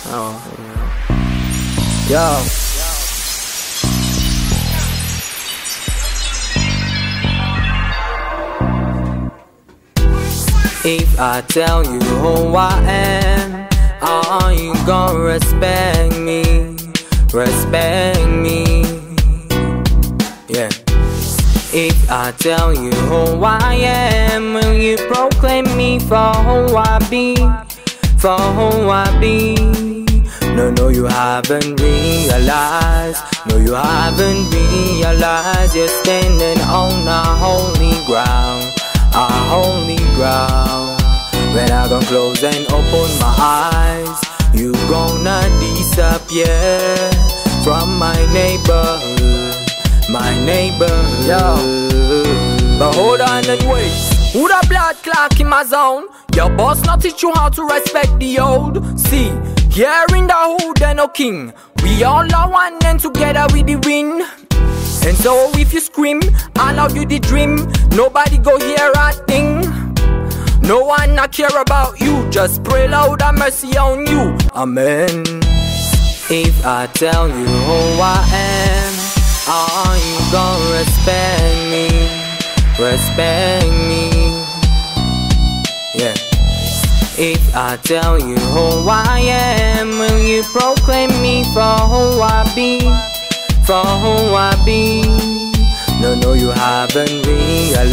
Oh, yeah. Yo. If I tell you who I am, are you gonna respect me? Respect me? Yeah. If I tell you who I am, will you proclaim me for who I be? For who I be? No, you haven't realized. No, you haven't realized. You're standing on a holy ground. A holy ground. When I gonna close and open my eyes, you gonna disappear from my neighborhood. My neighborhood. Yo. But hold on and wait. Who the blood clock in my zone? Your boss not teach you how to respect the old. See, here in the hood there no king. We all are one and together we the win. And so if you scream, I love you the dream. Nobody go hear a thing. No one not care about you. Just pray Lord have mercy on you. Amen. If I tell you who I am, are you gonna respect me? Respect me? Yeah. If I tell you who I am, will you proclaim me for who I be? For who I be? No, you haven't realized.